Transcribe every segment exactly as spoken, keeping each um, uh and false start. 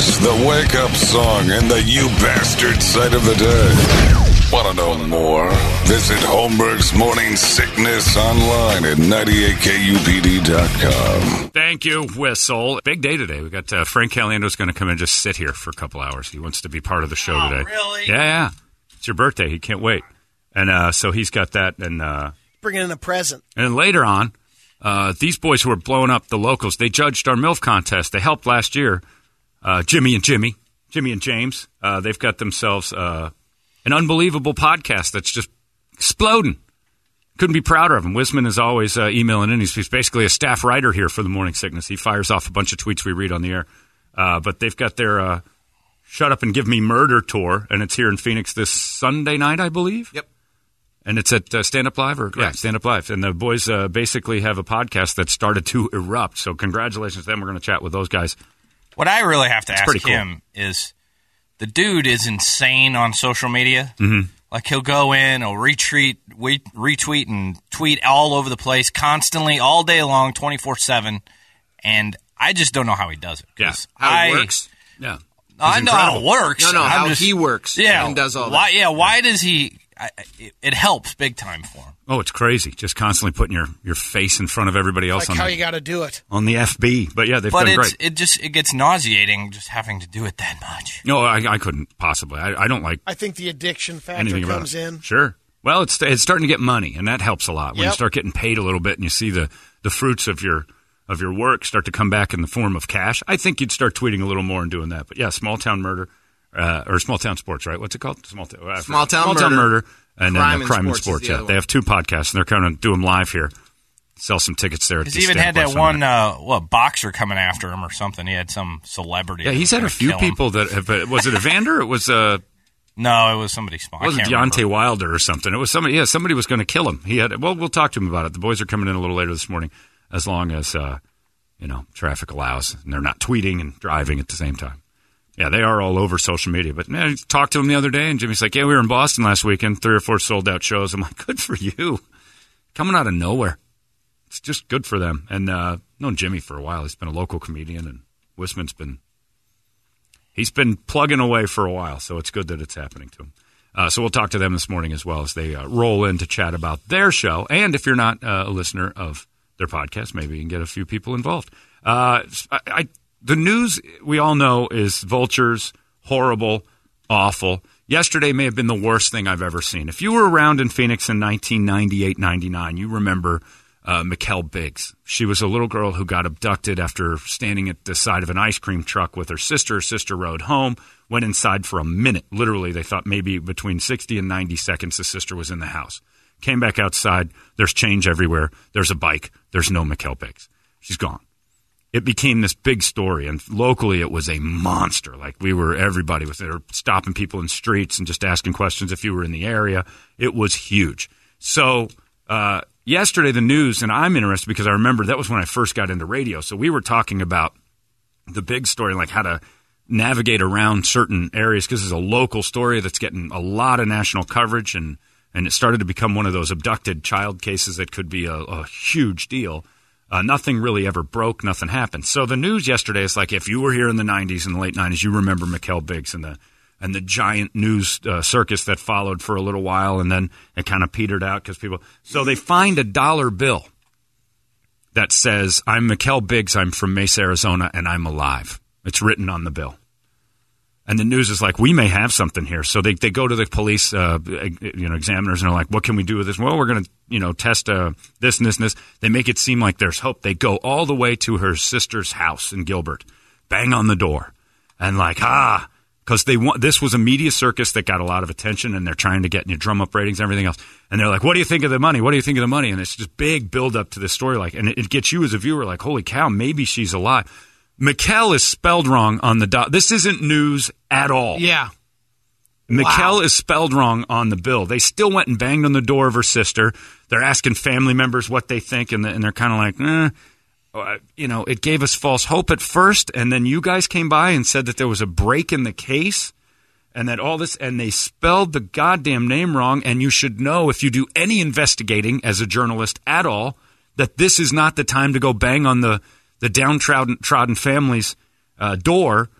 is the wake-up song and the you bastard sight of the day. Want to know more? Visit Holmberg's Morning Sickness online at ninety-eight K U P D dot com. Thank you, Whistle. Big day today. We got uh, Frank Caliendo's going to come and just sit here for a couple hours. He wants to be part of the show oh, today. Really? Yeah, yeah. It's your birthday. He can't wait. And uh, so he's got that. And uh, bringing in a present. And then later on, uh, these boys who are blowing up the locals, they judged our MILF contest. They helped last year. Uh, Jimmy and Jimmy, Jimmy and James. Uh, they've got themselves uh, an unbelievable podcast that's just exploding. Couldn't be prouder of him. Wisman is always uh, emailing in. He's, he's basically a staff writer here for the Morning Sickness. He fires off a bunch of tweets we read on the air. Uh, but they've got their uh, Shut Up and Give Me Murder tour, and it's here in Phoenix this Sunday night, I believe. Yep. And it's at uh, Stand Up Live? or Correct. Yeah, Stand Up Live. And the boys uh, basically have a podcast that started to erupt. So congratulations to them. We're going to chat with those guys. What I really have to It's ask pretty cool. him is, the dude is insane on social media. Mm-hmm. Like, he'll go in, he'll retweet, we- retweet and tweet all over the place, constantly, all day long, twenty-four seven. And I just don't know how he does it. Yeah. How I, it works? Yeah. I know how it works. No, no, I'm how just, he works yeah, and does all why, that. Yeah, why does he... I, it, it helps big time for him. Oh, it's crazy. Just constantly putting your, your face in front of everybody else Like on how the, you got to do it. on the F B. But, yeah, they've But done it's, great. it just it gets nauseating just having to do it that much. No, I, I couldn't possibly. I, I don't like I think the addiction factor anything about comes it. in. Sure. Well, it's it's starting to get money, and that helps a lot. When you Yep. start getting paid a little bit and you see the, the fruits of your of your work start to come back in the form of cash, I think you'd start tweeting a little more and doing that. But, yeah, Small Town Murder, uh, or Small Town Sports, right? What's it called? Small, t- uh, Small Town Small Town Murder. Murder. And Crime then and uh, Crime and Sports is Sports, the yeah. other They one. have two podcasts, and they're kind of doing them live here. Sell some tickets there. At He's the even Stand had Up that Live Sunday. one, uh, what, boxer coming after him or something. He had some celebrity. Yeah, that he's was had a gonna few kill him. people that have. Uh, was it Evander? It was. Uh, No, it was somebody small. It wasn't Deontay Wilder or something. It was somebody. Yeah, somebody was going to kill him. He had. Well, we'll talk to him about it. The boys are coming in a little later this morning, as long as uh, you know traffic allows, and they're not tweeting and driving at the same time. Yeah, they are all over social media. But man, I talked to him the other day, and Jimmy's like, "Yeah, we were in Boston last weekend. Three or four sold out shows." I'm like, "Good for you." Coming out of nowhere, it's just good for them. And uh, known Jimmy for a while. He's been a local comedian, and Wisman's been. He's been plugging away for a while, so it's good that it's happening to him. Uh, so we'll talk to them this morning as well as they uh, roll in to chat about their show. And if you're not uh, a listener of their podcast, maybe you can get a few people involved. Uh, I, I, the news we all know is vultures, horrible, awful. Yesterday may have been the worst thing I've ever seen. If you were around in Phoenix in nineteen ninety-eight ninety-nine, you remember uh, Mikkel Biggs. She was a little girl who got abducted after standing at the side of an ice cream truck with her sister. Her sister rode home, went inside for a minute. Literally, they thought maybe between sixty and ninety seconds the sister was in the house. Came back outside. There's change everywhere. There's a bike. There's no Mikkel Biggs. She's gone. It became this big story, and locally it was a monster. Like we were, everybody was there stopping people in streets and just asking questions if you were in the area. It was huge. So uh, yesterday the news, and I'm interested because I remember that was when I first got into radio. So we were talking about the big story, like how to navigate around certain areas because it's a local story that's getting a lot of national coverage, and, and it started to become one of those abducted child cases that could be a, a huge deal. Uh, nothing really ever broke. Nothing happened. So the news yesterday is like, if you were here in the nineties and the late nineties, you remember Mikkel Biggs and the and the giant news uh, circus that followed for a little while, and then it kind of petered out because people. So they find a dollar bill that says, "I'm Mikkel Biggs. I'm from Mesa, Arizona, and I'm alive." It's written on the bill. And the news is like, we may have something here. So they, they go to the police, uh, you know, examiners, and are like, what can we do with this? Well, we're going to, you know, test uh, this and this and this. They make it seem like there's hope. They go all the way to her sister's house in Gilbert, bang on the door, and like, ah, because they want. This was a media circus that got a lot of attention, and they're trying to get you know, drum up ratings and everything else. And they're like, what do you think of the money? What do you think of the money? And it's just big build up to this story, like, and it, it gets you as a viewer like, holy cow, maybe she's alive. Mikkel is spelled wrong on the dot. This isn't news at all. Yeah. Mikkel Wow. is spelled wrong on the bill. They still went and banged on the door of her sister. They're asking family members what they think, and, the, and they're kind of like, eh. Uh, you know, it gave us false hope at first, and then you guys came by and said that there was a break in the case, and that all this, and they spelled the goddamn name wrong, and you should know if you do any investigating as a journalist at all, that this is not the time to go bang on the the downtrodden trodden family's uh, door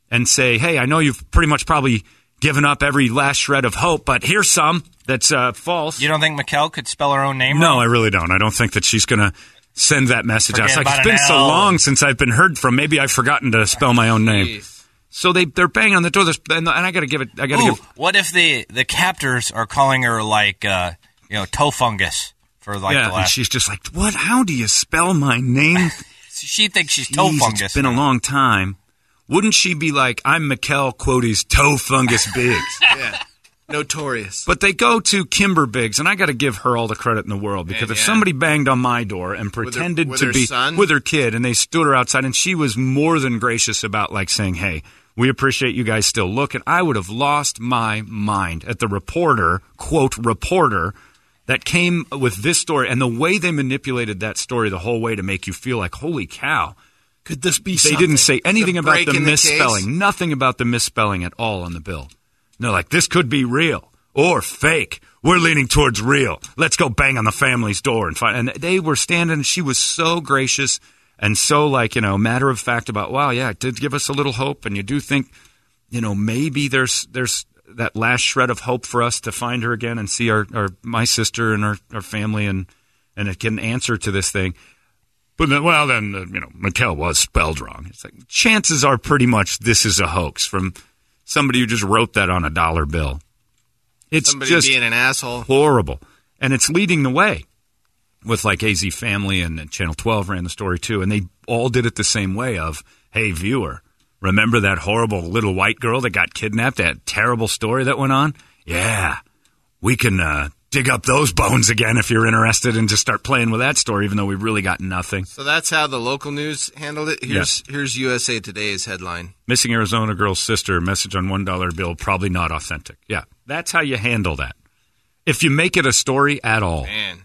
and say, hey, I know you've pretty much probably given up every last shred of hope, but here's some that's uh, false. You don't think Mikkel could spell her own name No, wrong? I really don't. I don't think that she's going to send that message Forget out. It's like, about it's been an so L. long since I've been heard from. Maybe I've forgotten to spell my own name. Jeez. So they, they're banging on the door, There's- and I got to give it, I got to Ooh, give what if the, the captors are calling her like, uh, you know, toe fungus for like yeah, the and last... she's just like, what? How do you spell my name? She thinks she's toe Jeez, fungus. It's been a long time. Wouldn't she be like, I'm Mikkel Quote's toe fungus Biggs? Yeah. Notorious. But they go to Kimber Biggs, and I got to give her all the credit in the world, because Man, if yeah. somebody banged on my door and pretended with to her be son? with her kid, and they stood her outside, and she was more than gracious about like saying, hey, we appreciate you guys still looking, I would have lost my mind at the reporter, quote, reporter, that came with this story, and the way they manipulated that story the whole way to make you feel like, holy cow. Could this be They something? didn't say anything The about break the in the misspelling. case? Nothing about the misspelling at all on the bill. And they're like, this could be real or fake. We're leaning towards real. Let's go bang on the family's door and find. And they were standing. She was so gracious and so, like, you know, matter of fact about, wow, yeah, it did give us a little hope. And you do think, you know, maybe there's there's that last shred of hope for us to find her again and see our, our my sister and our, our family and and it can answer to this thing. But then, well, then, uh, you know, Mikkel was spelled wrong. It's like, chances are pretty much this is a hoax from somebody who just wrote that on a dollar bill. It's Somebody just being an asshole. horrible. And it's leading the way with like A Z Family, and, and Channel twelve ran the story too. And they all did it the same way of, hey, viewer, remember that horrible little white girl that got kidnapped? That terrible story that went on? Yeah, we can uh, dig up those bones again if you're interested, and just start playing with that story, even though we really got nothing. So that's how the local news handled it. Here's here's U S A Today's headline. Missing Arizona girl's sister, message on one dollar bill, probably not authentic. Yeah, that's how you handle that. If you make it a story at all, Man,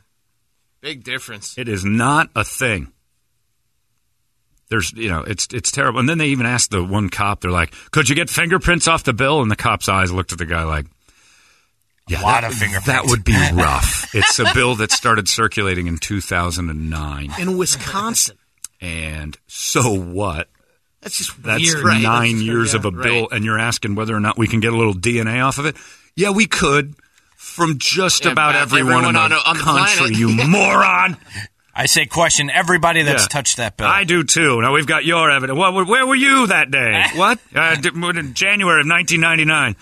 big difference. it is not a thing. There's, you know, it's it's terrible. And then they even asked the one cop, they're like, could you get fingerprints off the bill? And the cop's eyes looked at the guy like, yeah, A lot that, of fingerprints. that would be rough. It's a bill that started circulating in two thousand nine. in Wisconsin. And so what? That's just That's weird. right. nine That's- years yeah, of a bill, right. and you're asking whether or not we can get a little D N A off of it? Yeah, we could. From just Yeah, about about everyone, in everyone the, on- on the country, planet. you moron. I say question everybody that's Yeah. touched that bill. I do too. Now we've got your evidence. What, where were you that day? What? Uh, d- in January of nineteen ninety-nine.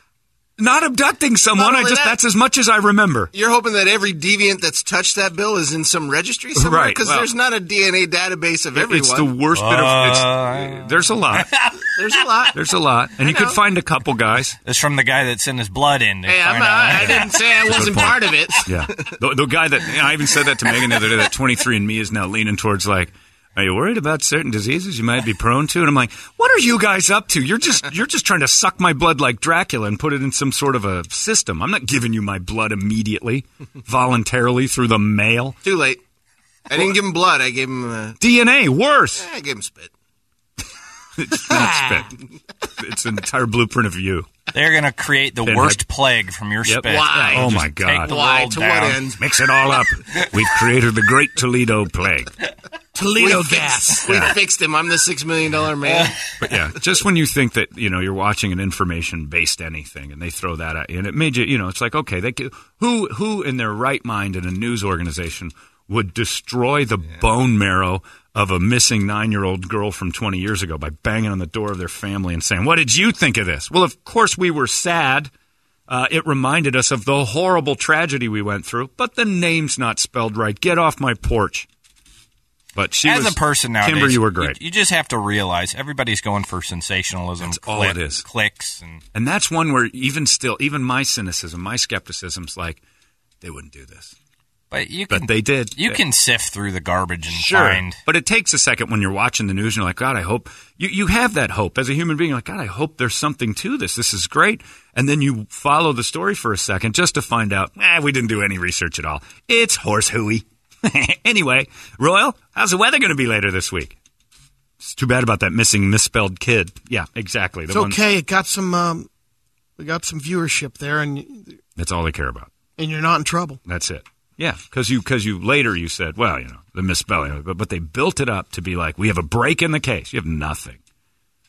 Not abducting someone. Not I only just that- that's as much as I remember. You're hoping that every deviant that's touched that bill is in some registry somewhere? Right, Because well- there's not a D N A database of everyone. It's the worst bit of. It's, there's a lot. There's a lot. There's a lot, and you could know. find a couple guys. It's from the guy that sent his blood in. to Hey, I'm find not, out. I didn't say I wasn't point. part of it. Yeah, the, the guy that I even said that to Megan the other day. That twenty-three and me is now leaning towards like, are you worried about certain diseases you might be prone to? And I'm like, what are you guys up to? You're just you're just trying to suck my blood like Dracula and put it in some sort of a system. I'm not giving you my blood immediately, voluntarily through the mail. Too late. I didn't give him blood. I gave him. Uh, D N A, worse. I gave him spit. It's not spit. It's an entire blueprint of you. They're going to create the Pinhead. worst plague from your Yep. spit. Why? Oh Just my take God. the Why? world To down. what end? Mix it all up. We've created the Great Toledo Plague. Toledo we gas. Fixed, we fixed him. I'm the six million dollar man. But yeah, just when you think that, you know, you're watching an information-based anything and they throw that at you, and it made you, you know, it's like, okay, they could, who who in their right mind in a news organization would destroy the bone marrow of a missing nine-year-old girl from twenty years ago by banging on the door of their family and saying, what did you think of this? Well, of course we were sad. Uh, it reminded us of the horrible tragedy we went through, but the name's not spelled right. Get off my porch. But she As was, a person nowadays, Kimber, you were great. You, you just have to realize everybody's going for sensationalism. That's all it is. Clicks and And that's one where even still, even my cynicism, my skepticism's like, they wouldn't do this. but you But can they did. you They- can sift through the garbage and Sure. find. But it takes a second when you're watching the news and you're like, God, I hope. You, you have that hope. As a human being, you're like, God, I hope there's something to this. This is great. And then you follow the story for a second just to find out, eh, we didn't do any research at all. It's horse hooey. Anyway, Royal, how's the weather going to be later this week? It's too bad about that missing, misspelled kid. Yeah, exactly. The It's okay. It got some. Um, we got some viewership there, and That's all they care about. and you're not in trouble. That's it. Yeah, because you because you later you said, well, you know, the misspelling, but but they built it up to be like, we have a break in the case. You have nothing.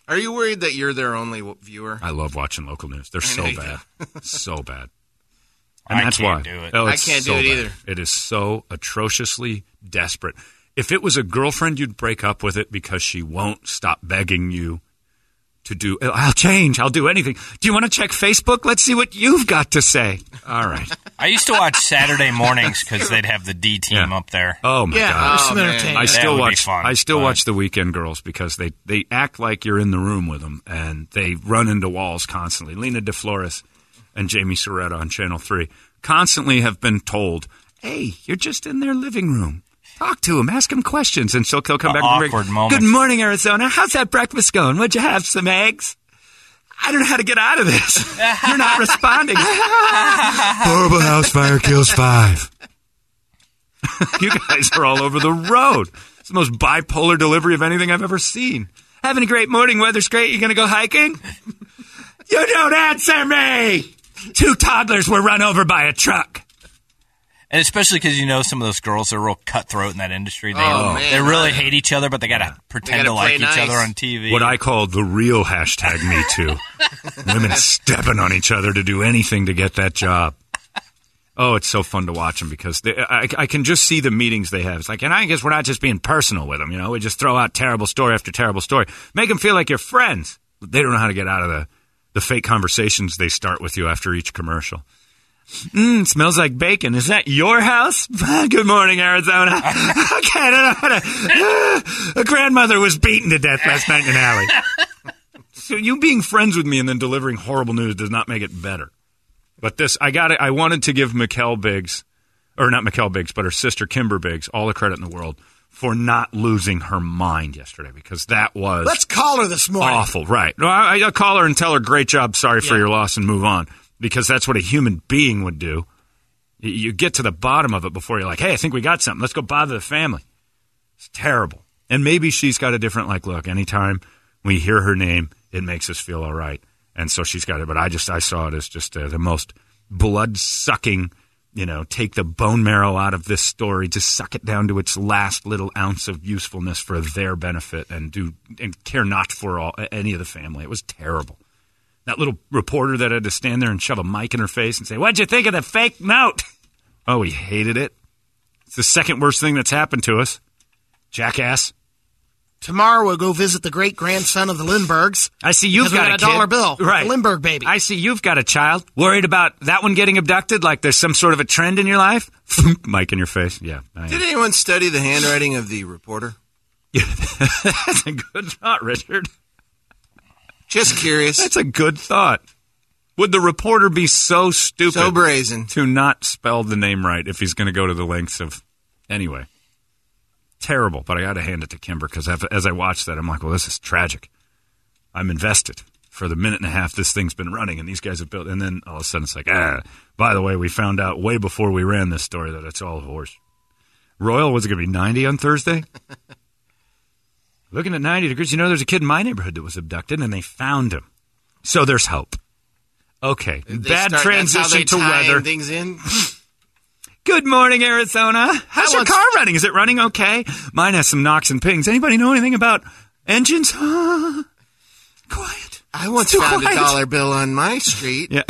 Are you worried that you're their only w- viewer? I love watching local news. They're so you bad. so bad. And I that's can't why. do it. Oh, I it's can't so do it bad. either. It is so atrociously desperate. If it was a girlfriend, you'd break up with it because she won't stop begging you to do, I'll change, I'll do anything. Do you want to check Facebook? Let's see what you've got to say. All right. I used to watch Saturday mornings because they'd have the D team Yeah. up there. Oh, my Yeah, God. there's Oh, some man. entertainment. I That still would be watch. fun, I still but- watch the Weekend Girls because they, they act like you're in the room with them and they run into walls constantly. Lena DeFlores and Jamie Soretta on Channel Three constantly have been told, "Hey, you're just in their living room. Talk to them, ask them questions," and she'll he'll come The back. and awkward bring, moments. Good morning, Arizona. How's that breakfast going? Would you have some eggs? I don't know how to get out of this. You're not responding. Horrible house fire kills five. You guys are all over the road. It's the most bipolar delivery of anything I've ever seen. Having a great morning. Weather's great. You going to go hiking? You don't answer me. Two toddlers were run over by a truck. And especially because you know some of those girls are real cutthroat in that industry. They, Oh, man. they really hate each other, but they got to pretend gotta to like play each nice. other on T V. What I call the real hashtag Me Too. Women stepping on each other to do anything to get that job. Oh, it's so fun to watch them because they, I, I can just see the meetings they have. It's like, and I guess we're not just being personal with them. You know, we just throw out terrible story after terrible story. Make them feel like you're friends. But they don't know how to get out of the, the fake conversations they start with you after each commercial. Mmm, smells like bacon. Is that your house? Good morning, Arizona. Okay, I don't know how to... A grandmother was beaten to death last night in an alley. So you being friends with me and then delivering horrible news does not make it better. But this, I got it. I wanted to give Mikkel Biggs, or not Mikkel Biggs, but her sister Kimber Biggs, all the credit in the world for not losing her mind yesterday because that was Let's call her this morning. awful. Right. No, I, I'll call her and tell her, great job, sorry for Yeah. your loss, and move on. Because that's what a human being would do. You, you get to the bottom of it before you're like, hey, I think we got something. Let's go bother the family. It's terrible. And maybe she's got a different, like, look, anytime we hear her name, it makes us feel all right. And so she's got it. But I just, I saw it as just uh, the most blood-sucking, you know, take the bone marrow out of this story, just suck it down to its last little ounce of usefulness for their benefit and do and care not for all any of the family. It was terrible. That little reporter that had to stand there and shove a mic in her face and say, what'd you think of the fake note? Oh, he hated it. It's the second worst thing that's happened to us. Jackass. Tomorrow we'll go visit the great-grandson of the Lindberghs. I see you've Because we got, got a a dollar kid. bill. Right. The Lindbergh baby. I see you've got a child. Worried about that one getting abducted like there's some sort of a trend in your life? Mic in your face. Yeah. I Did am. anyone study the handwriting of the reporter? That's a good thought, Richard. Just curious. That's a good thought. Would the reporter be so stupid So brazen. to not spell the name right if he's going to go to the lengths of... Anyway. Terrible, but I got to hand it to Kimber because as I watched that, I'm like, well, this is tragic. I'm invested for the minute and a half this thing's been running, and these guys have built... And then all of a sudden it's like, ah, by the way, we found out way before we ran this story that it's all horse. Royal, was it going to be ninety on Thursday? Looking at ninety degrees, you know, there's a kid in my neighborhood that was abducted, and they found him. So there's hope. Okay, They bad start- that's how transition they to tie weather. things in. Good morning, Arizona. How's your once- car running? Is it running okay? Mine has some knocks and pings. Anybody know anything about engines? Quiet. I once Too found quiet. a dollar bill on my street. Yeah.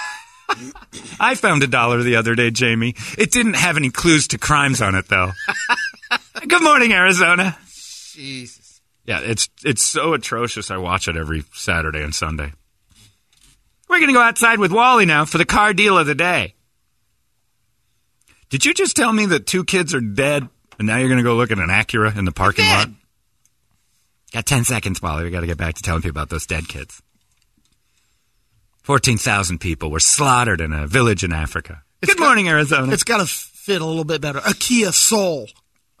I found a dollar the other day, Jamie. It didn't have any clues to crimes on it, though. Good morning, Arizona. Jesus. Yeah, it's it's so atrocious. I watch it every Saturday and Sunday. We're going to go outside with Wally now for the car deal of the day. Did you just tell me that two kids are dead, and now you're going to go look at an Acura in the parking lot? Got ten seconds, Wally. We got to get back to telling people about those dead kids. fourteen thousand people were slaughtered in a village in Africa. It's Good got- morning, Arizona. It's got to fit a little bit better. A Kia Soul.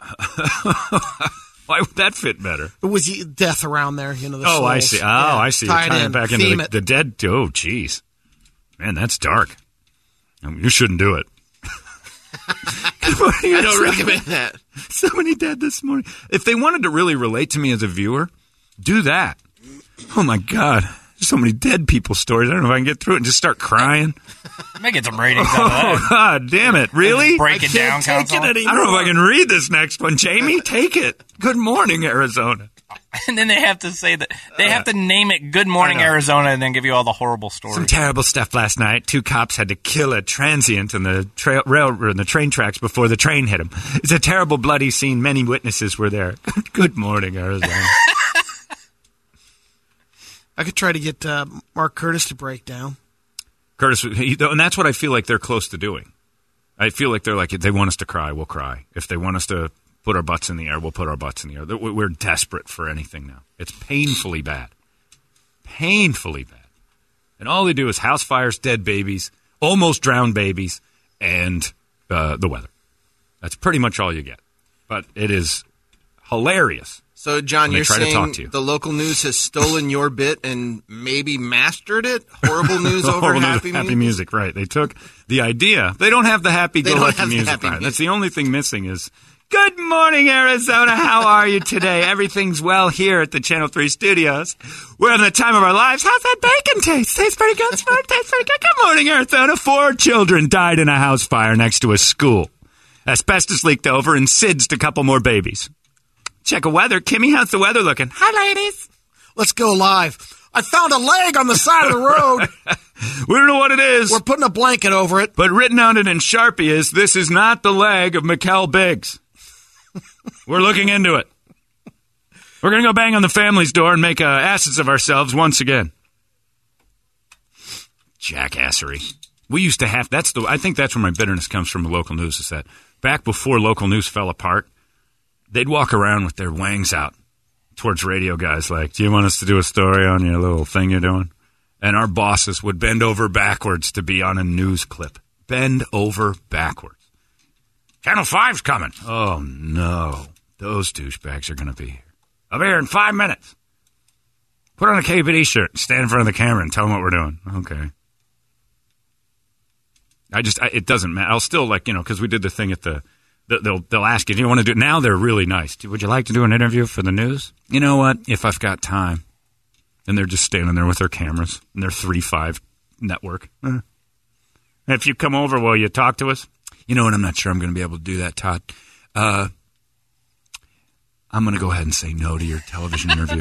Why would that fit better? It was y- death around there, you know. The Oh, I souls. see. Oh, Yeah. I see. You're Tie it tying in, it back into theme the, it. the dead. Oh, jeez. Man, that's dark. I mean, you shouldn't do it. Good morning, I don't Arizona. recommend that. So many dead this morning. If they wanted to really relate to me as a viewer, do that. Oh, my God. There's so many dead people stories. I don't know if I can get through it and just start crying. May get some ratings out of Oh, that. God damn it. Really? Break it down, Can't take console. it I don't know if I can read this next one. Jamie, take it. Good morning, Arizona. And then they have to say that they have to name it Good Morning Arizona and then give you all the horrible stories. Some terrible stuff last night. Two cops had to kill a transient in the trail, rail, in the train tracks before the train hit him. It's a terrible, bloody scene. Many witnesses were there. Good morning, Arizona. I could try to get uh, Mark Curtis to break down. Curtis, he, and that's what I feel like they're close to doing. I feel like they're like, if they want us to cry, we'll cry. If they want us to put our butts in the air, we'll put our butts in the air. We're desperate for anything now. It's painfully bad. Painfully bad. And all they do is house fires, dead babies, almost drowned babies, and uh, the weather. That's pretty much all you get. But it is hilarious. So, John, you're try to talk saying to you. the local news has stolen your bit and maybe mastered it? Horrible news over Horrible happy, news, happy music? music, right. They took the idea. They don't have the They don't happy-go-lucky have the music. happy on it. music. That's the only thing missing is, good morning, Arizona. How are you today? Everything's well here at the Channel three studios. We're having the time of our lives. How's that bacon taste? Tastes pretty good. Tastes pretty good. Good morning, Arizona. Four children died in a house fire next to a school. Asbestos leaked over and S I D'sed a couple more babies. Check a weather. Kimmy, how's the weather looking? Hi, ladies. Let's go live. I found a leg on the side of the road. We don't know what it is. We're putting a blanket over it. But written on it in Sharpie is, this is not the leg of Mikkel Biggs. We're looking into it. We're going to go bang on the family's door and make uh, asses of ourselves once again. Jackassery. We used to have, that's the, I think that's where my bitterness comes from, the local news, is that back before local news fell apart, they'd walk around with their wangs out towards radio guys like, do you want us to do a story on your little thing you're doing? And our bosses would bend over backwards to be on a news clip. Bend over backwards. Channel five's coming. Oh, no. Those douchebags are going to be here. I'll be here in five minutes. Put on a K P D shirt and stand in front of the camera and tell them what we're doing. Okay. I just, I, it doesn't matter. I'll still, like, you know, because we did the thing at the, they'll, they'll ask you, do you want to do it? Now they're really nice. Would you like to do an interview for the news? You know what? If I've got time. And they're just standing there with their cameras and their three five network. Uh. If you come over, will you talk to us? You know what? I'm not sure I'm going to be able to do that, Todd. Uh, I'm going to go ahead and say no to your television interview.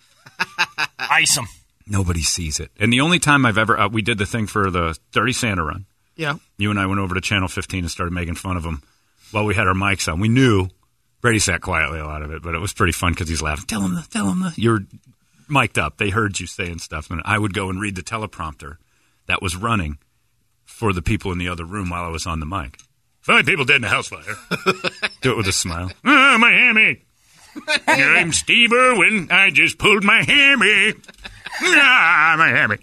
Ice them. Nobody sees it. And the only time I've ever, uh, we did the thing for the Dirty Santa run. Yeah. You and I went over to Channel fifteen and started making fun of him while we had our mics on. We knew Brady sat quietly a lot of it, but it was pretty fun because he's laughing. Tell him, the, tell him, the, you're mic'd up. They heard you saying stuff. And I would go and read the teleprompter that was running for the people in the other room while I was on the mic. Five people dead in a house fire. Do it with a smile. Oh, my hammy. I'm Steve Irwin. I just pulled my hammy. Ah, my hammy.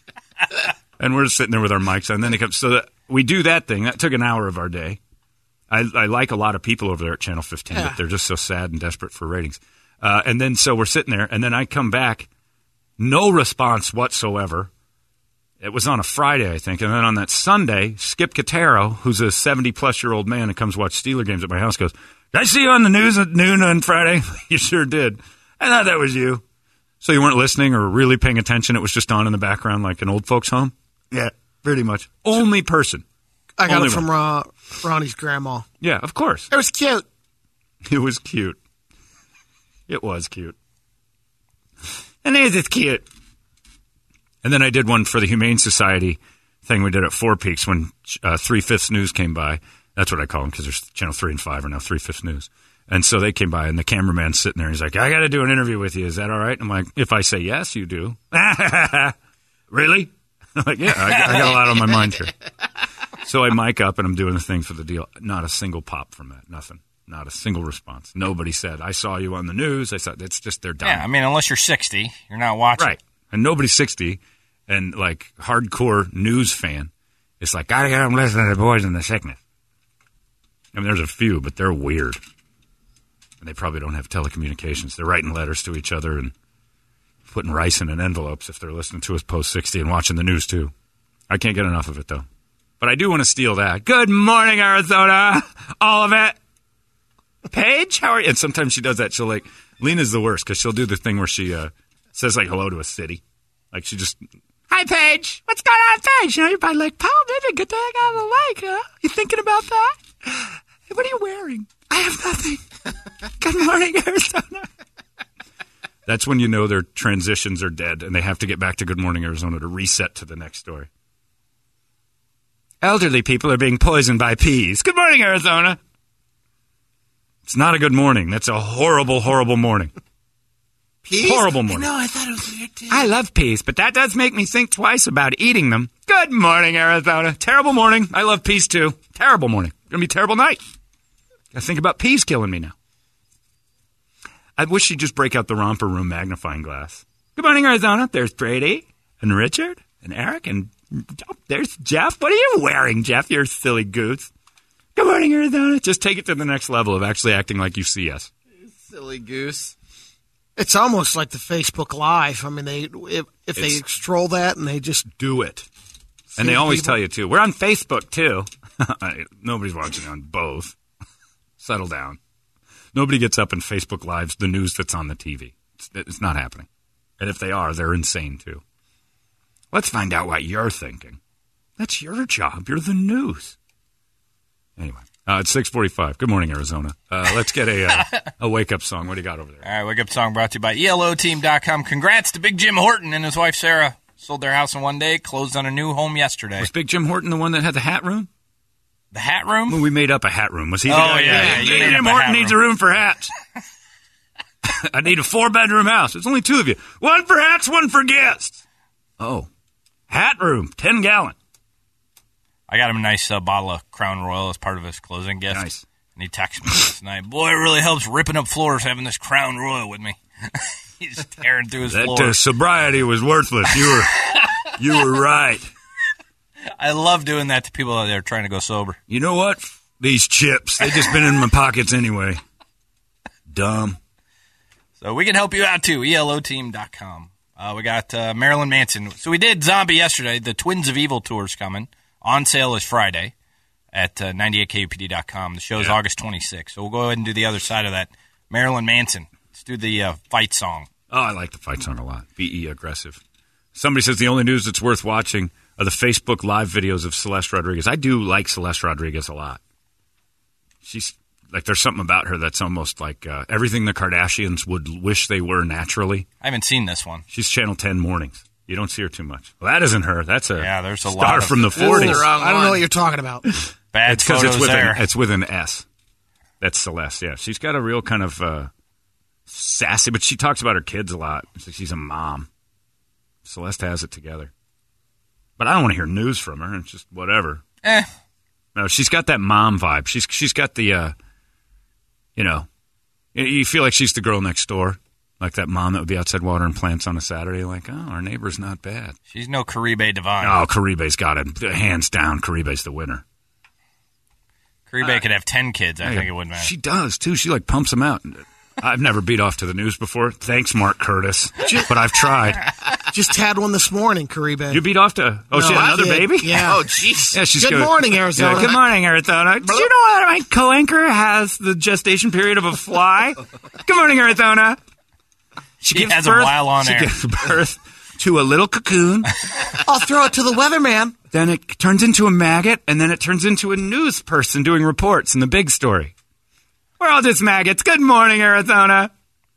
And we're sitting there with our mics on. And then they come. So that we do that thing. That took an hour of our day. I, I like a lot of people over there at Channel fifteen, yeah. but they're just so sad and desperate for ratings. Uh, and then so we're sitting there, and then I come back, no response whatsoever. It was on a Friday, I think. And then on that Sunday, Skip Catero, who's a seventy-plus-year-old man that comes watch Steeler games at my house, goes, did I see you on the news at noon on Friday? You sure did. I thought that was you. So you weren't listening or really paying attention? It was just on in the background like an old folks' home? Yeah, pretty much. Only person. I got Only it from uh, Ronnie's grandma. Yeah, of course. It was cute. It was cute. It was cute. And it is cute. And then I did one for the Humane Society thing we did at Four Peaks when uh, Three-Fifths News came by. That's what I call them because there's Channel three and five are now Three-Fifths News. And so they came by, and the cameraman's sitting there. And he's like, I got to do an interview with you. Is that all right? I'm like, if I say yes, you do. Really? I'm like, yeah, I, I got a lot on my mind here. So I mic up, and I'm doing the thing for the deal. Not a single pop from that. Nothing. Not a single response. Nobody said, I saw you on the news. I said, it's just they're done. Yeah, I mean, unless you're sixty, you're not watching. Right. And nobody's sixty, and, like, hardcore news fan is like, gotta get them listening to the boys in the sickness. I mean, there's a few, but they're weird. And they probably don't have telecommunications. They're writing letters to each other and putting rice in envelopes if they're listening to us post sixty and watching the news, too. I can't get enough of it, though. But I do want to steal that. Good morning, Arizona. All of it. Paige, how are you? And sometimes she does that. She'll, like, Lena's the worst because she'll do the thing where she uh, says, like, hello to a city. Like, she just, hi, Paige. What's going on, Paige? You know, you're probably like, Paul, maybe good to hang out on the lake, huh? You thinking about that? Hey, what are you wearing? I have nothing. Good morning, Arizona. That's when you know their transitions are dead and they have to get back to Good Morning Arizona to reset to the next story. Elderly people are being poisoned by peas. Good morning, Arizona. It's not a good morning. That's a horrible, horrible morning. Peas? Horrible morning. No, I thought it was weird too. I love peas, but that does make me think twice about eating them. Good morning, Arizona. Terrible morning. I love peas, too. Terrible morning. Gonna be a terrible night. I think about peas killing me now. I wish you'd just break out the romper room magnifying glass. Good morning, Arizona. There's Brady and Richard and Eric and oh, there's Jeff. What are you wearing, Jeff? You're a silly goose. Good morning, Arizona. Just take it to the next level of actually acting like you see us. Silly goose. It's almost like the Facebook Live. I mean, they if, if they It's- stroll that and they just Do it. And they always people- tell you, too. We're on Facebook, too. Nobody's watching on both. Settle down. Nobody gets up and Facebook Lives the news that's on the T V. It's, it's not happening. And if they are, they're insane, too. Let's find out what you're thinking. That's your job. You're the news. Anyway, uh, it's six forty-five. Good morning, Arizona. Uh, let's get a uh, a wake-up song. What do you got over there? All right, wake up song brought to you by E L O team dot com. Congrats to Big Jim Horton and his wife Sarah. Sold their house in one day, closed on a new home yesterday. Was Big Jim Horton the one that had the hat room? The hat room? Well, we made up a hat room. Was he the Oh, guy? yeah, yeah, you Big made Jim up a Horton hat needs room. a room for hats. I need a four-bedroom house. There's only two of you. One for hats, one for guests. Oh. Hat room, ten gallon. I got him a nice uh, bottle of Crown Royal as part of his closing gift. Nice. And he texted me last night. Boy, it really helps ripping up floors having this Crown Royal with me. He's tearing through his That floors. uh, sobriety was worthless. You were you were right. I love doing that to people out there trying to go sober. You know what? These chips, they just been in my pockets anyway. Dumb. So we can help you out too. E L O team dot com. Uh, we got uh, Marilyn Manson. So we did Zombie yesterday. The Twins of Evil tour's coming. On sale is Friday at uh, ninety-eight K U P D dot com. The show's Yeah. August twenty-sixth. So we'll go ahead and do the other side of that. Marilyn Manson. Let's do the uh, fight song. Oh, I like the fight song a lot. B E aggressive. Somebody says the only news that's worth watching are the Facebook Live videos of Celeste Rodriguez. I do like Celeste Rodriguez a lot. She's like, there's something about her that's almost like uh, everything the Kardashians would wish they were naturally. I haven't seen this one. She's Channel ten mornings. You don't see her too much. Well, that isn't her. That's a, Yeah, there's a star lot of- from the This is forties. the wrong I don't know one. what you're talking about. Bad It's because photos it's with there. an, it's with an S. That's Celeste. Yeah, she's got a real kind of uh, sassy, but she talks about her kids a lot. So she's a mom. Celeste has it together. But I don't want to hear news from her. It's just whatever. eh. No, she's got that mom vibe. She's she's got the, uh, you know, you- you feel like she's the girl next door, like that mom that would be outside watering plants on a Saturday. Like, oh, our neighbor's not bad. She's no Caribe Divine. Oh, Caribe's got it hands down. Caribe's the winner. Caribe could have ten kids. I think it wouldn't matter. She does too. She like pumps them out. I've never beat off to the news before. Thanks, Mark Curtis. But I've tried. Just had one this morning, Caribe. You beat off to? Oh, No, she had I another did. baby. Yeah. Oh, jeez. Yeah, she's Good gonna- morning, Arizona. Yeah, good morning, Arizona. Did you know that my co-anchor has the gestation period of a fly? Good morning, Arizona. She, She gives has 'em birth. while on she air. gives birth to a little cocoon. I'll throw it to the weatherman. Then it turns into a maggot, and then it turns into a news person doing reports in the big story. We're all just maggots. Good morning, Arizona.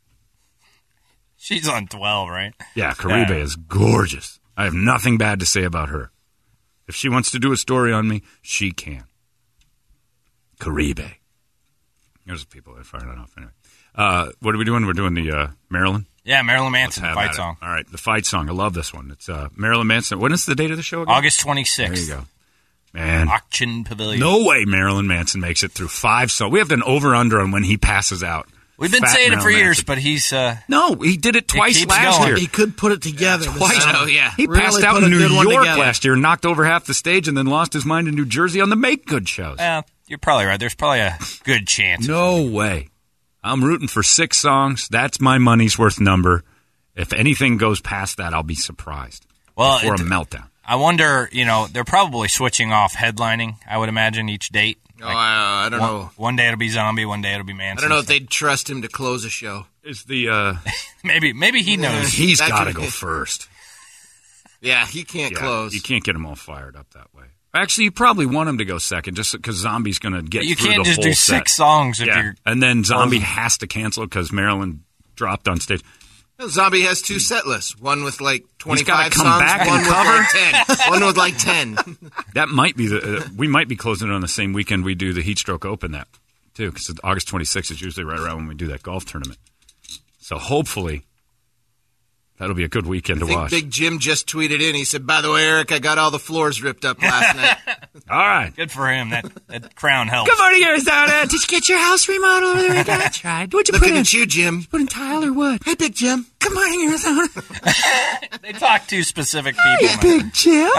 She's on twelve, right? Yeah, Caribe Yeah. is gorgeous. I have nothing bad to say about her. If she wants to do a story on me, she can. Caribe. There's the people that fired it off anyway. Uh, what are we doing? We're doing the uh, Maryland Yeah, Marilyn Let's Manson, have fight at it. song. All right, the fight song. I love this one. It's uh, Marilyn Manson. When is the date of the show again? August There twenty-sixth. you go. Man, Auction Pavilion. no way Marilyn Manson makes it through five songs. We have an over-under on when he passes out. We've been Fat saying it for Marilyn years, Manson. but he's uh, No, he did it twice keeps last going. year. He could put it together. this Twice. summer. Oh, yeah. He Really passed out put in a New good one York together. last year, knocked over half the stage, and then lost his mind in New Jersey on the Make Good shows. well, you're probably right. There's probably a good chance. No way. I'm rooting for six songs. That's my money's worth number. If anything goes past that, I'll be surprised. Well, Before it- a meltdown. I wonder, you know, they're probably switching off headlining, I would imagine, each date. Oh, I, I don't one, know. one day it'll be Zombie, one day it'll be Manson. I don't know if so they'd trust him to close a show. Is the uh, maybe maybe he knows. he's That's got to what- go first. Yeah, he can't Yeah, close. You can't get them all fired up that way. Actually, you probably want him to go second, just because Zombie's going to get You through can't the just whole do set. six songs if Yeah, you're. and then Zombie has to cancel because Marilyn dropped on stage. No, Zombie has two set lists. One with like twenty-five come songs, back one and with cover? like ten. One with like ten. That might be the. Uh, we might be closing it on the same weekend we do the Heat Stroke Open that too, because August twenty-sixth is usually right around when we do that golf tournament. So hopefully that'll be a good weekend I to think watch. Big Jim just tweeted in. He said, "By the way, Eric, I got all the floors ripped up last night." All right. Good for him. That, that crown helps. Good morning, Arizona. Did you get your house remodeled over there? I tried. What'd you Looking put in? at you, Jim. Put in tile or wood? Hey, Big Jim. Good morning, Arizona. They talk to specific people. Hey, Big Jim.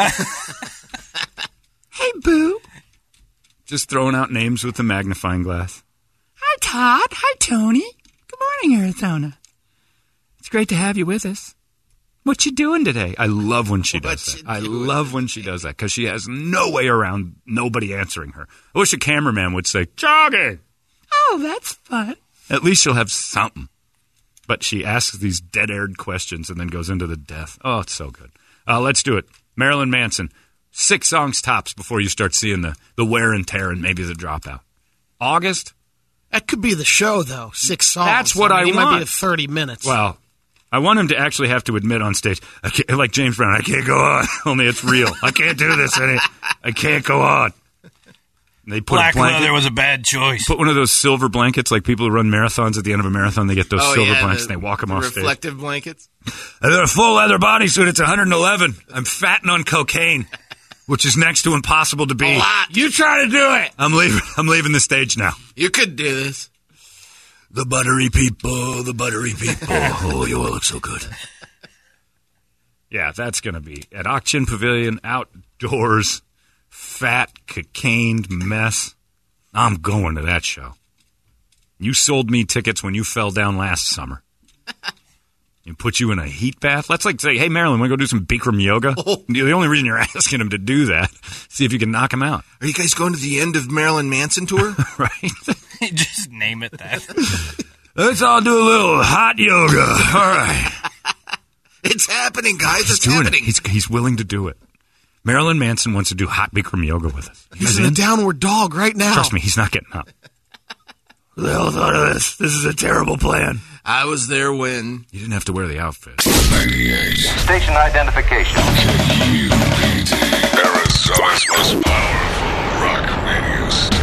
Hey, Boo. Just throwing out names with the magnifying glass. Hi, Todd. Hi, Tony. Good morning, Arizona. It's great to have you with us. What you doing today? I love when she What does you that. I doing love when she does that because she has no way around nobody answering her. I wish a cameraman would say, jogging. Oh, that's fun. At least she'll have something. But she asks these dead-aired questions and then goes into the death. Oh, it's so good. Uh, let's do it. Marilyn Manson. Six songs tops before you start seeing the, the wear and tear and maybe the dropout. August? That could be the show, though. Six songs. That's what I mean, He might want. be at thirty minutes. Well, I want him to actually have to admit on stage, I can't, like James Brown, I can't go on. Only it's real. I can't do this. Any, I can't go on. And they put Black a blanket, leather was a bad choice. put one of those silver blankets, like people who run marathons at the end of a marathon. They get those Oh, silver yeah, blankets the- and they walk them the off stage. reflective blankets. I got a full leather bodysuit. It's one hundred eleven. I'm fatting on cocaine, which is next to impossible to be. A lot. You try to do it. I'm leaving. I'm leaving the stage now. You could do this. The buttery people, the buttery people. Oh, you all look so good. Yeah, that's going to be at Auction Pavilion, outdoors, fat, cocained mess. I'm going to that show. You sold me tickets when you fell down last summer. And put you in a heat bath. Let's like say, hey, Marilyn, want to go do some Bikram yoga? Oh. The only reason you're asking him to do that, see if you can knock him out. Are you guys going to the end of Marilyn Manson tour? Right? Just name it that. Let's all do a little hot yoga. All right. It's happening, guys. He's it's doing happening. it. He's, he's willing to do it. Marilyn Manson wants to do hot Bikram yoga with us. You He's guys in a in? downward dog right now. Trust me, he's not getting up. Who the hell thought of this? This is a terrible plan. I was there when... You didn't have to wear the outfit. ninety-eight Station identification. K U P D, Arizona's most powerful rock radio station.